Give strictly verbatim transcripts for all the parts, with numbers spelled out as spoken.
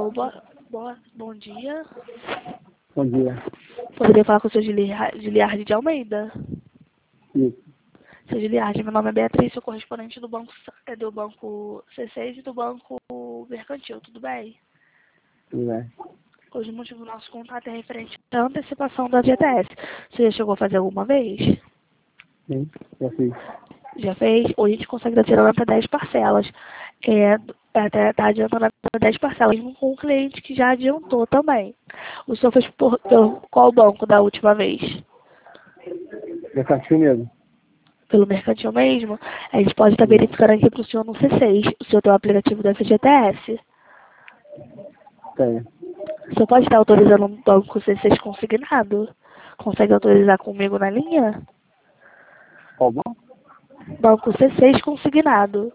Alô, boa, boa, bom dia. Bom dia. Poderia falar com o seu Giliar- Giliardi de Almeida? Isso. Seu Giliardi, meu nome é Beatriz, sou correspondente do banco, é do banco C seis e do banco Mercantil, tudo bem? Tudo bem. Hoje o motivo do nosso contato é referente à antecipação da F G T S. Você já chegou a fazer alguma vez? Sim, já fiz. Já fez? Hoje a gente consegue adiantar até dez parcelas. É, até tá adiantando até dez parcelas, mesmo com o cliente que já adiantou também. O senhor fez por, por qual banco da última vez? Mercantil mesmo. Pelo Mercantil mesmo? A gente pode estar verificando aqui para o senhor no C seis. O senhor tem o aplicativo do F G T S? Tenho. O senhor pode estar autorizando um banco C seis consignado? Consegue autorizar comigo na linha? Qual banco? Banco C seis consignado.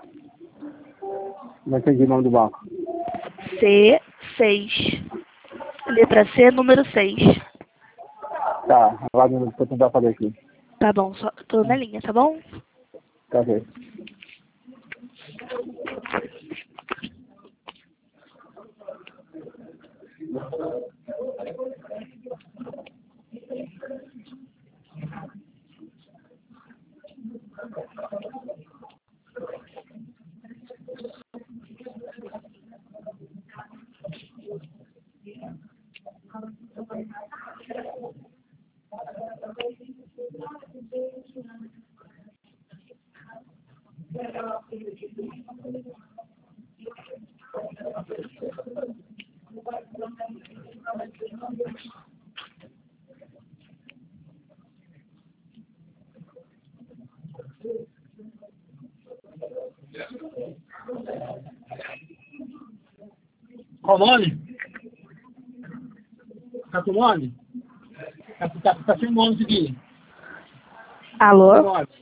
Não entendi o nome do banco. C seis. Letra C, número seis. Tá, lá no vou tentar fazer aqui. Tá bom, só tô na linha, tá bom? Tá ok. Qual o nome? Tá com o nome? Tá, tá, tá sem nome aqui. Alô? Sem nome.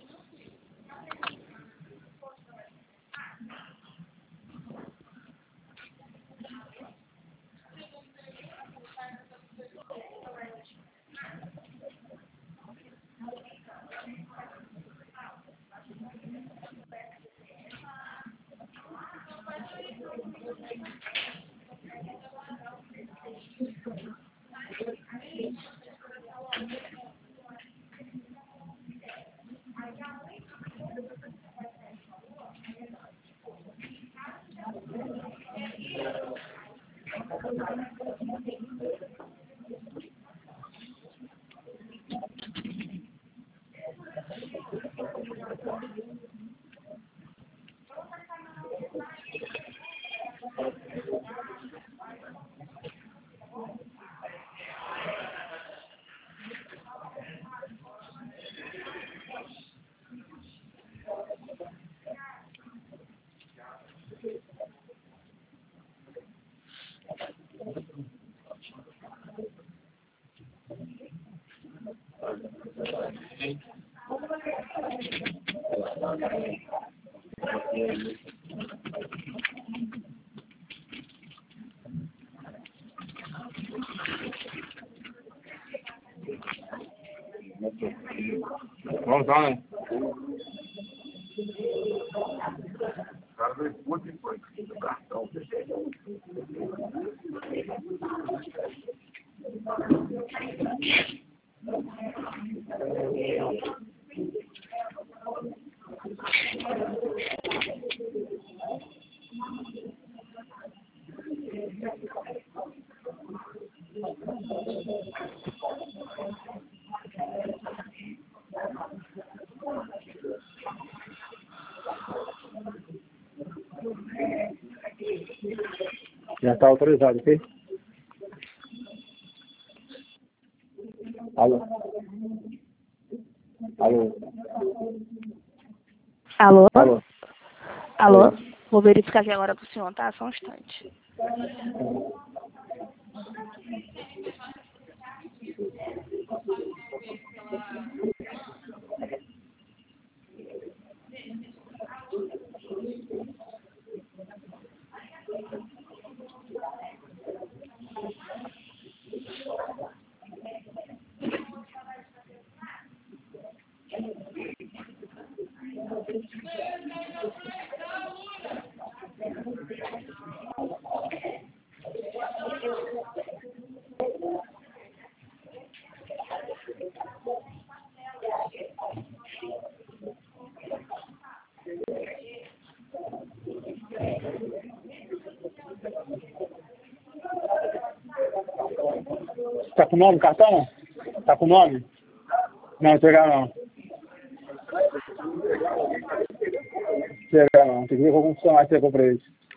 Vamos lá, né? Já está autorizado, ok? Alô? Alô? Alô? Alô? Alô? Oi. Vou verificar aqui agora pro senhor, tá? Só um instante. Tá com nome o cartão? Tá com nome? Não, entregar não. Entregar não. Tem que ver com o funcionário que pegou pra eles.